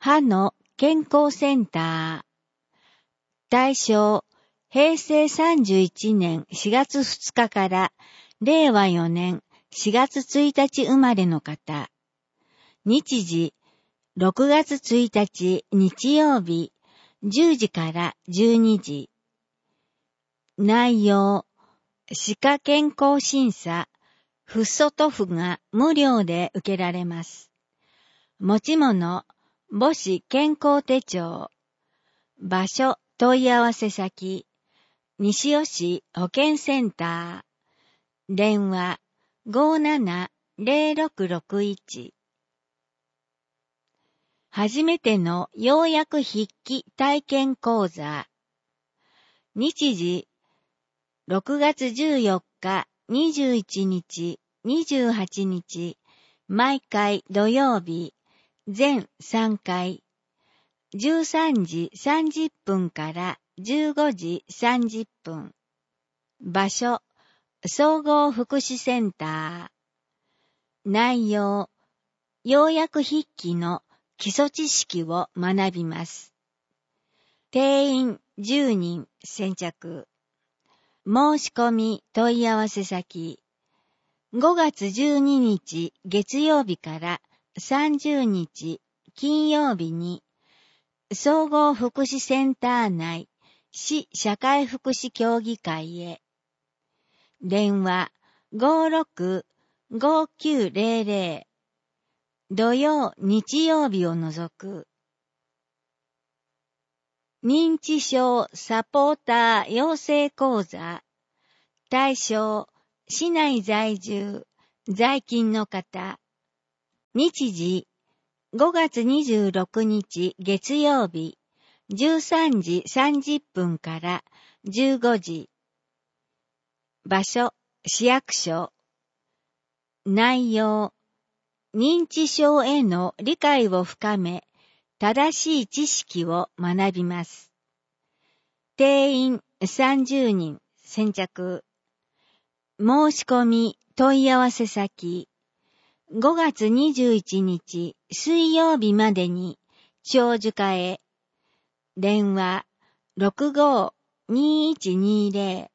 歯の健康センター。対象、平成31年4月2日から令和4年4月1日生まれの方。日時、6月1日日曜日、10時から12時。内容、歯科健康審査、フッ素塗布が無料で受けられます。持ち物、母子健康手帳。場所、問い合わせ先、西尾市保健センター。電話、570661。初めての要約筆記体験講座。日時、6月14日、21日、28日、毎回土曜日、全3回、13時30分から15時30分。場所、総合福祉センター。内容、要約筆記の基礎知識を学びます。定員10人先着。申し込み問い合わせ先。5月12日月曜日から30日金曜日に、総合福祉センター内市社会福祉協議会へ。電話56-5900。土曜日曜日を除く。認知症サポーター養成講座。対象、市内在住、在勤の方。日時、5月26日月曜日、13時30分から15時。場所、市役所。内容、認知症への理解を深め、正しい知識を学びます。定員30人先着。申し込み問い合わせ先。5月21日水曜日までに長寿課へ。電話65-2120。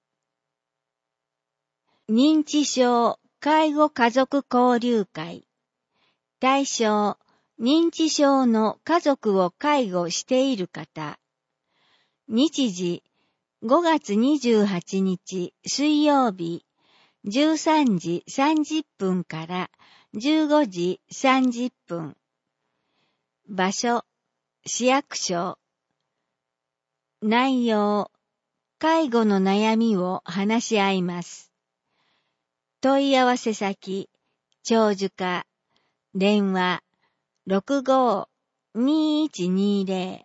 認知症介護家族交流会。対象、認知症の家族を介護している方。日時、5月28日水曜日、13時30分から15時30分。場所、市役所。内容、介護の悩みを話し合います。問い合わせ先、長寿課。電話65-2120。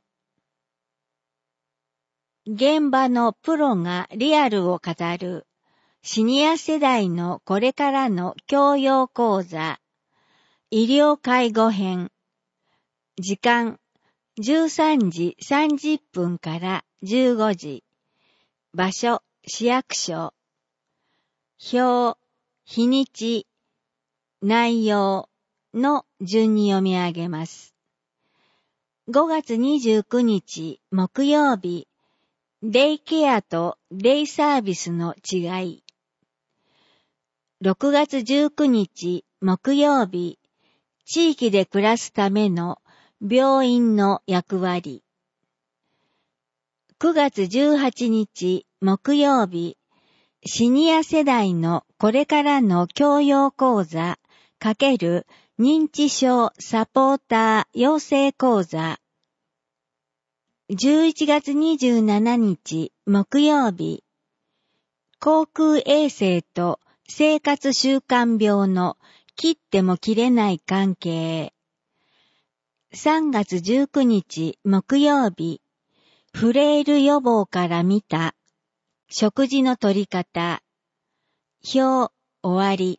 現場のプロがリアルを語るシニア世代のこれからの教養講座。医療介護編。時間13時30分から15時。場所、市役所。表、日にち、内容の順に読み上げます。5月29日木曜日、デイケアとデイサービスの違い。6月19日木曜日、地域で暮らすための病院の役割。9月18日木曜日、シニア世代のこれからの教養講座×認知症サポーター養成講座。11月27日木曜日、口腔衛生と生活習慣病の切っても切れない関係。3月19日木曜日、フレイル予防から見た食事の取り方。表、終わり。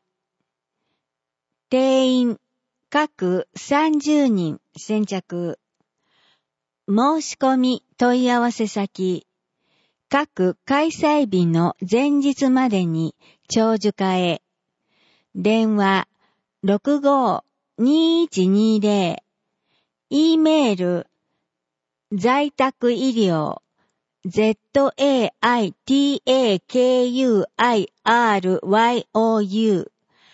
定員、各30人先着。申し込み問い合わせ先。各開催日の前日までに長寿課へ。電話65-2120。 E メール、在宅医療、zaitakuryu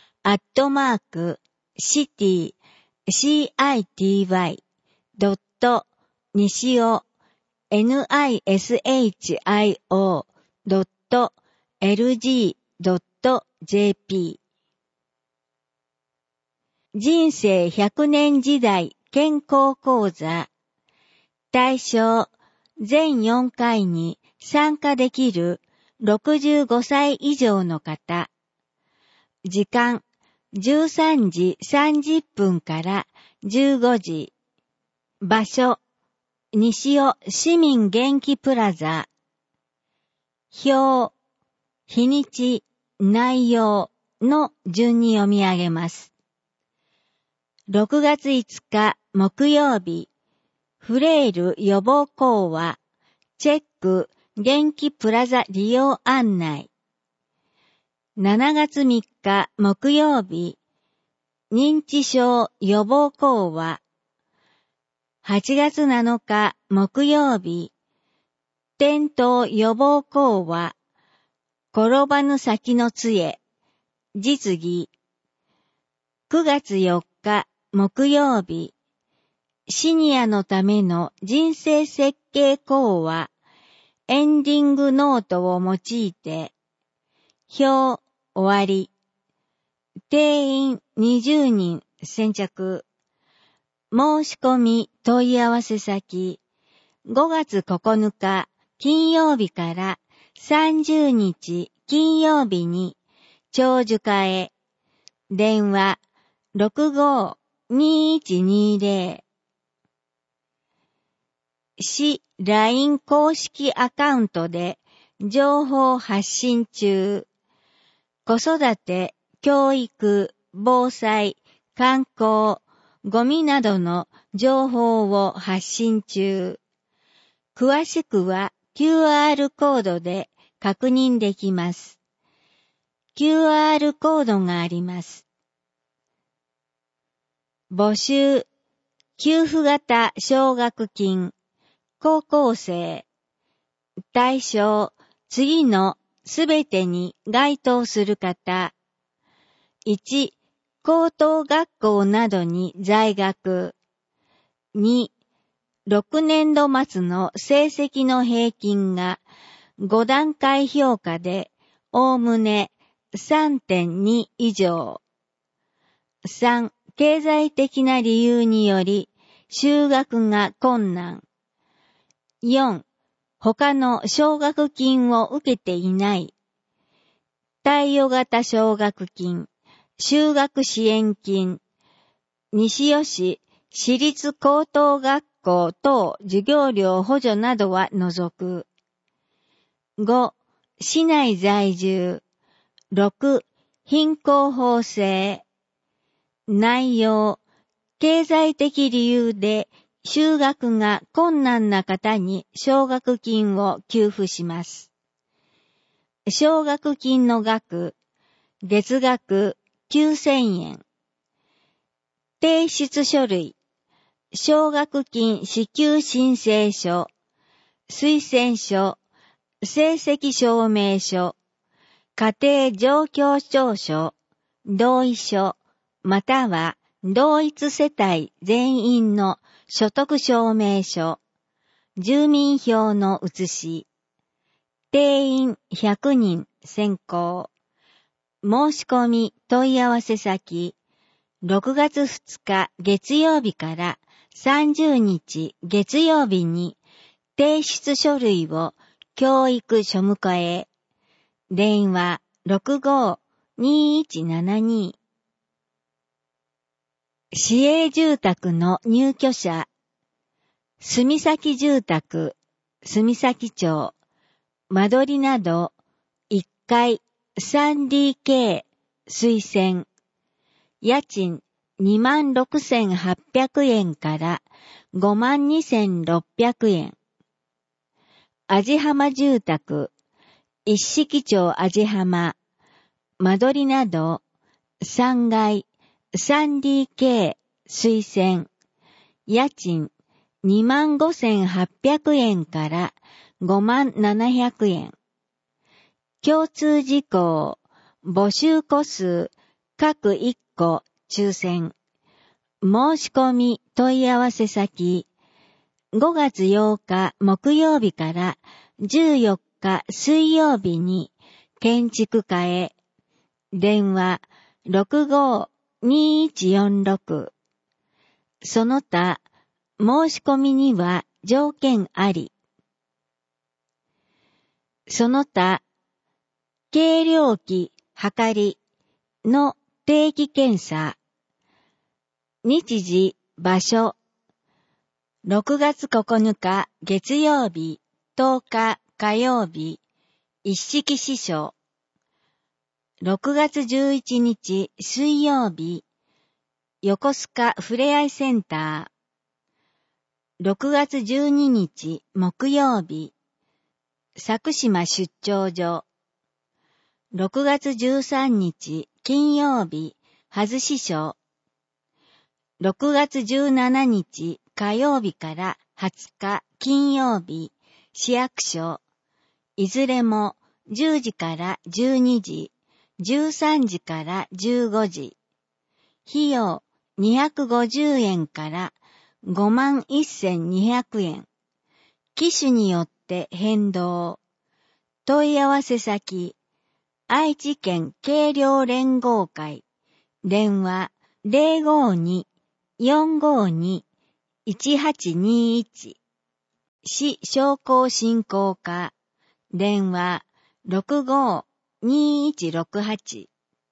city.city.nishio.lg.jp 人生100年時代健康講座対象全4回に参加できる65歳以上の方。時間13時30分から15時。場所西尾市民元気プラザ。表、日にち、内容の順に読み上げます。6月5日木曜日、フレイル予防講話、チェック元気プラザ利用案内。7月3日木曜日、認知症予防講話。8月7日木曜日、転倒予防講話。転ばぬ先の杖、実技。9月4日木曜日、シニアのための人生設計講話、エンディングノートを用いて、表、終わり。定員20人先着。申し込み問い合わせ先、5月9日金曜日から30日金曜日に長寿課へ。電話65-2120。市 LINE 公式アカウントで情報発信中。子育て、教育、防災、観光、ゴミなどの情報を発信中。詳しくは QR コードで確認できます。QR コードがあります。募集、給付型奨学金、高校生。対象、次のすべてに該当する方。1、高等学校などに在学。2、6年度末の成績の平均が5段階評価でおおむね 3.2 以上。3、経済的な理由により就学が困難。4、他の奨学金を受けていない。貸与型奨学金、就学支援金、西尾市私立高等学校等授業料補助などは除く。5、市内在住。6、貧困法制。内容、経済的理由で就学が困難な方に奨学金を給付します。奨学金の額、月額9000円。提出書類、奨学金支給申請書、推薦書、成績証明書、家庭状況調書、同意書、または同一世帯全員の所得証明書、住民票の写し、定員100人選考。申し込み問い合わせ先、6月2日月曜日から30日月曜日に提出書類を教育庶務課へ。電話65-2172。市営住宅の入居者。住先住宅、住先町、間取りなど、1階 3DK 推薦。家賃26,800円から52,600円。味浜住宅、一色町味浜、間取りなど、3階 3DK 推薦。 家賃25,800円から57,000円。共通事項、募集個数、各1個、抽選。申し込み問い合わせ先、5月8日木曜日から14日水曜日に建築家へ。電話65-2146。その他、申し込みには条件あり。その他、計量器測りの定期検査。日時、場所。6月9日月曜日、10日火曜日、一式支所。6月11日水曜日、横須賀ふれあいセンター。6月12日木曜日、佐久島出張所。6月13日金曜日、はず支所。6月17日火曜日から20日金曜日、市役所。いずれも10時から12時、13時から15時。費用250円から51,200円。機種によって変動。問い合わせ先、愛知県計量連合会。電話052-452-1821。市商工振興課。電話65-2168。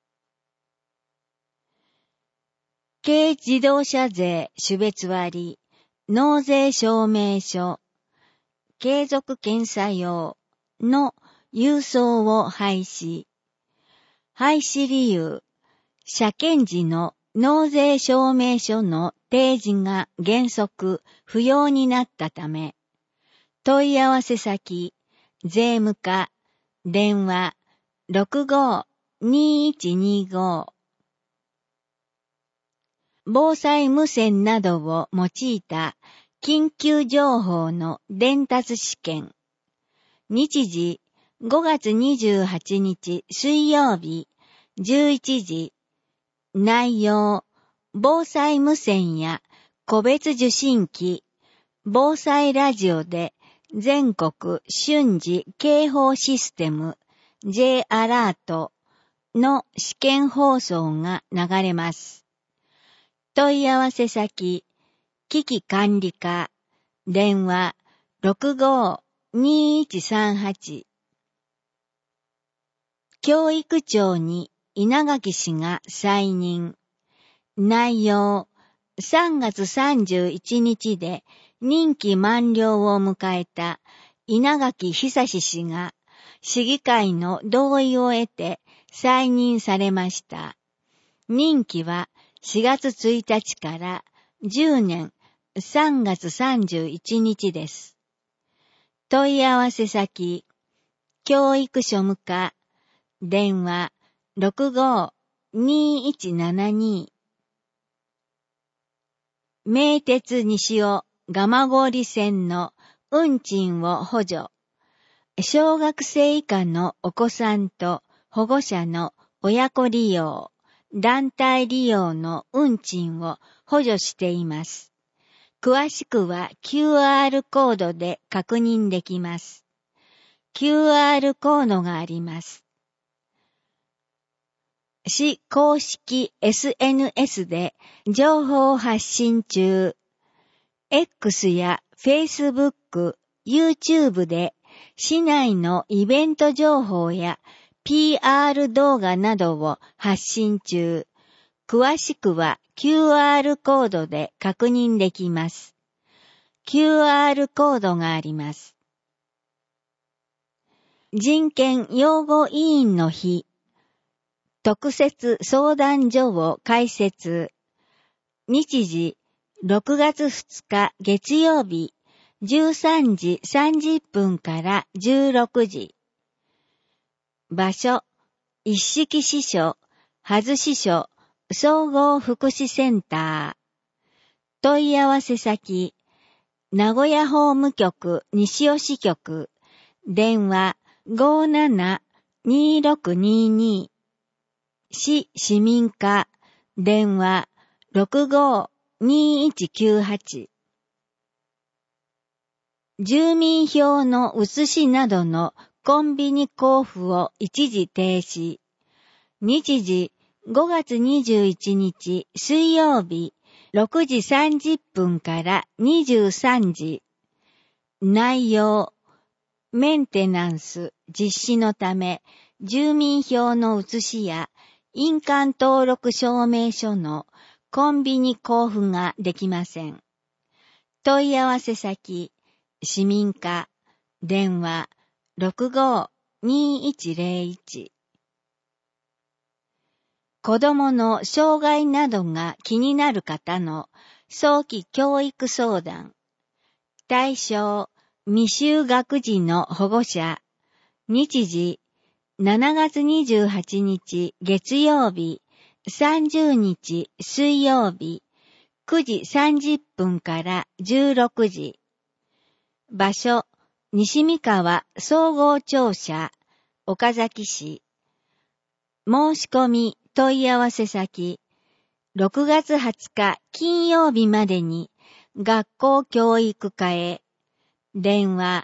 軽自動車税種別割、納税証明書、継続検査用の郵送を廃止。廃止理由、車検時の納税証明書の提示が原則不要になったため。問い合わせ先、税務課、電話65-2125。防災無線などを用いた緊急情報の伝達試験。日時5月28日水曜日11時。内容、防災無線や個別受信機、防災ラジオで全国瞬時警報システム J アラートの試験放送が流れます。問い合わせ先、危機管理課、電話65-2138。教育長に稲垣氏が再任。内容、3月31日で任期満了を迎えた稲垣久志氏が市議会の同意を得て再任されました。任期は4月1日から10年3月31日です。問い合わせ先、教育庶務課、電話65-2172。名鉄西尾蒲郡線の運賃を補助。小学生以下のお子さんと保護者の親子利用、団体利用の運賃を補助しています。詳しくは QR コードで確認できます。QR コードがあります。市公式 SNS で情報発信中。X や Facebook、YouTube で市内のイベント情報や PR 動画などを発信中。詳しくは QR コードで確認できます。QR コードがあります。人権擁護委員の日。特設相談所を開設。日時6月2日月曜日13時30分から16時。場所、一式支所、はず支所、総合福祉センター。 問い合わせ先、名古屋法務局西尾支局、電話 57-2622、市市民課、電話 65-2198。住民票の写しなどのコンビニ交付を一時停止。日時5月21日水曜日6時30分から23時。内容、メンテナンス実施のため住民票の写しや印鑑登録証明書のコンビニ交付ができません。問い合わせ先、市民課、電話 65-2101。子供の障害などが気になる方の早期教育相談。対象、未就学児の保護者。日時、7月28日月曜日、30日水曜日、9時30分から16時。場所、西三川総合庁舎、岡崎市。申し込み問い合わせ先、6月20日金曜日までに学校教育課へ。電話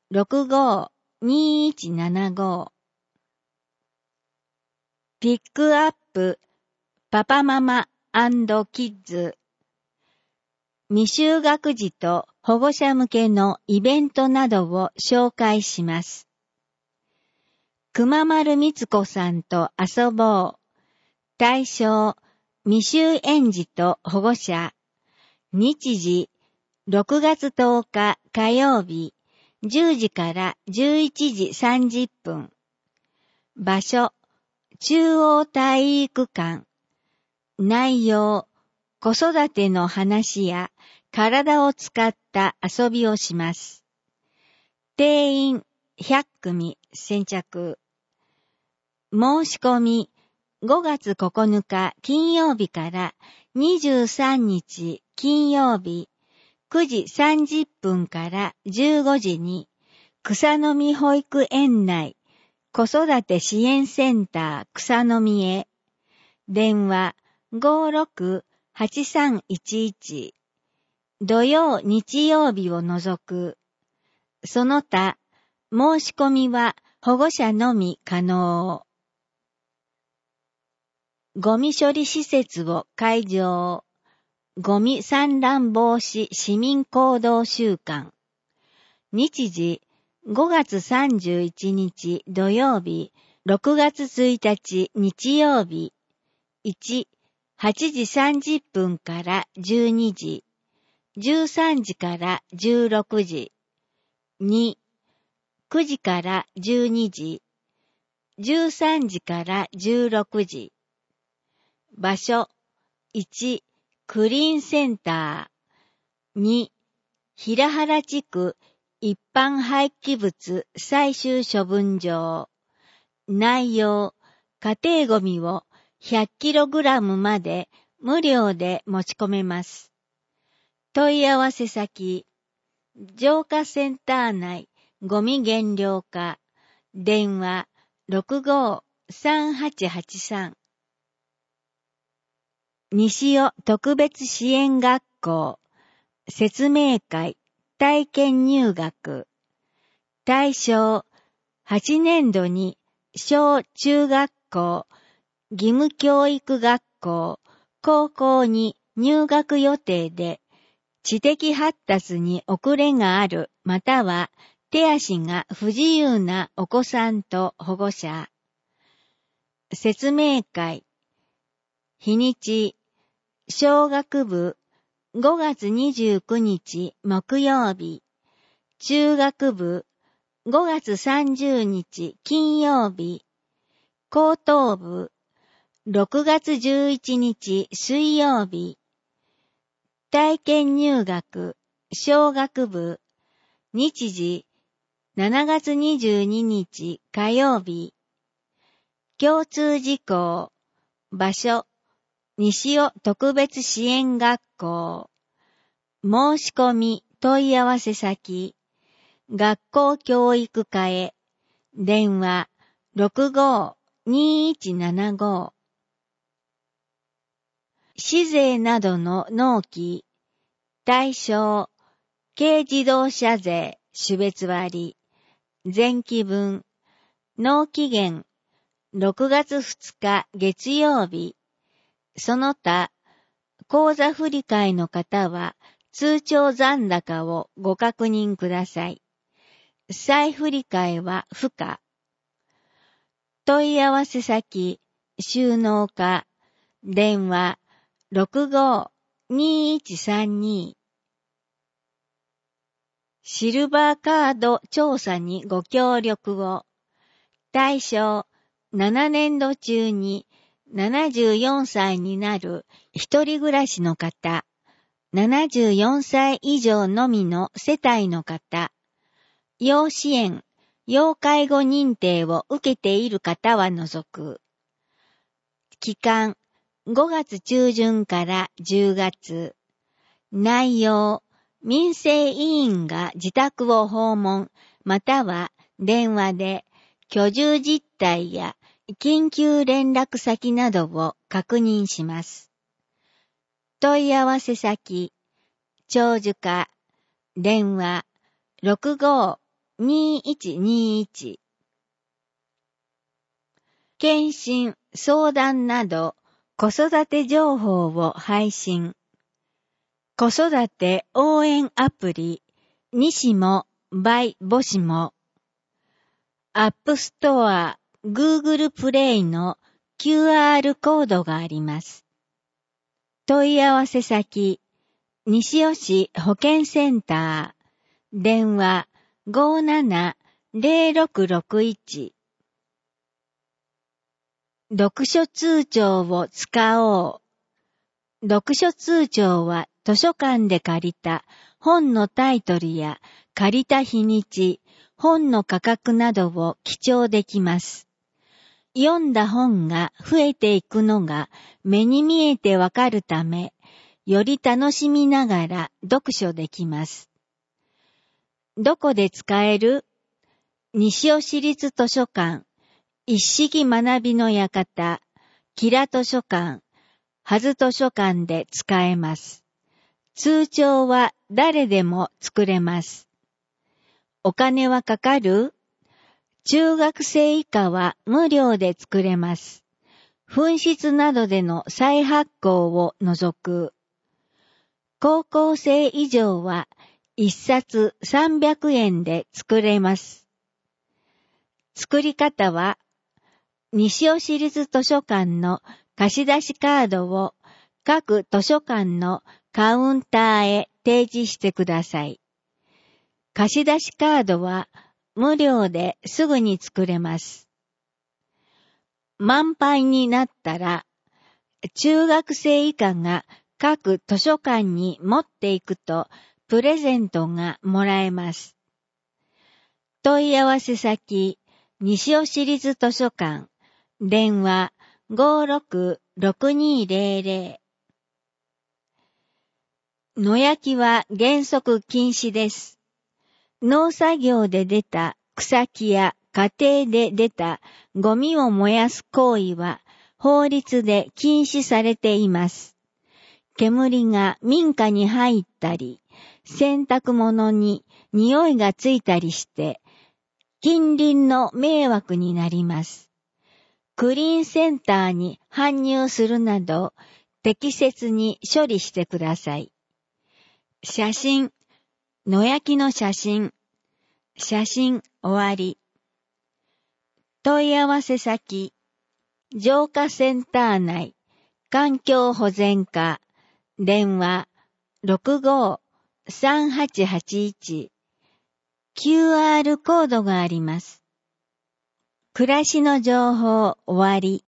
65-2175。ピックアップパパママ&キッズ。未就学児と保護者向けのイベントなどを紹介します。熊丸光子さんと遊ぼう。対象、未就園児と保護者。日時、6月10日火曜日、10時から11時30分。場所、中央体育館。内容、子育ての話や体を使った遊びをします。定員100組先着。申し込み5月9日金曜日から23日金曜日9時30分から15時に草の実保育園内子育て支援センター草の実へ。電話 56-8311。土曜日曜日を除く。その他、申し込みは保護者のみ可能。ゴミ処理施設を開場。ゴミ散乱防止市民行動週間。日時、5月31日土曜日、6月1日日曜日。1、8時30分から12時。13時から16時。2、9時から12時。13時から16時。場所、1、クリーンセンター。2、平原地区一般廃棄物最終処分場。内容、家庭ゴミを 100kg まで無料で持ち込めます。問い合わせ先、浄化センター内ゴミ減量課。電話 65-3883。西尾特別支援学校。説明会、体験入学。対象、8年度に小中学校、義務教育学校、高校に入学予定で、知的発達に遅れがあるまたは手足が不自由なお子さんと保護者。説明会。日にち、小学部5月29日木曜日。中学部5月30日金曜日。高等部6月11日水曜日。体験入学小学部。日時7月22日火曜日。共通事項。場所、西尾特別支援学校。 申し込み問い合わせ先、学校教育課へ、電話 65-2175。市税などの納期、対象、軽自動車税、種別割、前期分、納期限、6月2日月曜日、その他、口座振替の方は、通帳残高をご確認ください。再振替は不可。問い合わせ先、収納課、電話 65-2132。シルバーカード調査にご協力を。対象、7年度中に74歳になる一人暮らしの方、74歳以上のみの世帯の方、要支援、要介護認定を受けている方は除く。期間、5月中旬から10月。内容、民生委員が自宅を訪問、または電話で居住実態や緊急連絡先などを確認します。問い合わせ先、長寿課、電話65-2121。検診、相談など子育て情報を配信。子育て応援アプリ、西も by 母子も。アップストア、Google プレイの QR コードがあります。問い合わせ先、西尾市保健センター、電話 57-0661。読書通帳を使おう。読書通帳は図書館で借りた本のタイトルや借りた日にち、本の価格などを記帳できます。読んだ本が増えていくのが目に見えてわかるため、より楽しみながら読書できます。どこで使える？西尾市立図書館、一式学びの館、キラ図書館、はず図書館で使えます。通帳は誰でも作れます。お金はかかる？中学生以下は無料で作れます。紛失などでの再発行を除く。高校生以上は1冊300円で作れます。作り方は、西尾市立図書館の貸し出しカードを各図書館のカウンターへ提示してください。貸し出しカードは無料ですぐに作れます。満杯になったら、中学生以下が各図書館に持っていくとプレゼントがもらえます。問い合わせ先、西尾市立図書館、電話 56-6200。野焼きは原則禁止です。農作業で出た草木や家庭で出たゴミを燃やす行為は法律で禁止されています。煙が民家に入ったり、洗濯物に匂いがついたりして、近隣の迷惑になります。クリーンセンターに搬入するなど、適切に処理してください。写真、野焼きの写真、写真終わり。問い合わせ先、浄化センター内、環境保全課、電話 65-3881。QR コードがあります。暮らしの情報終わり。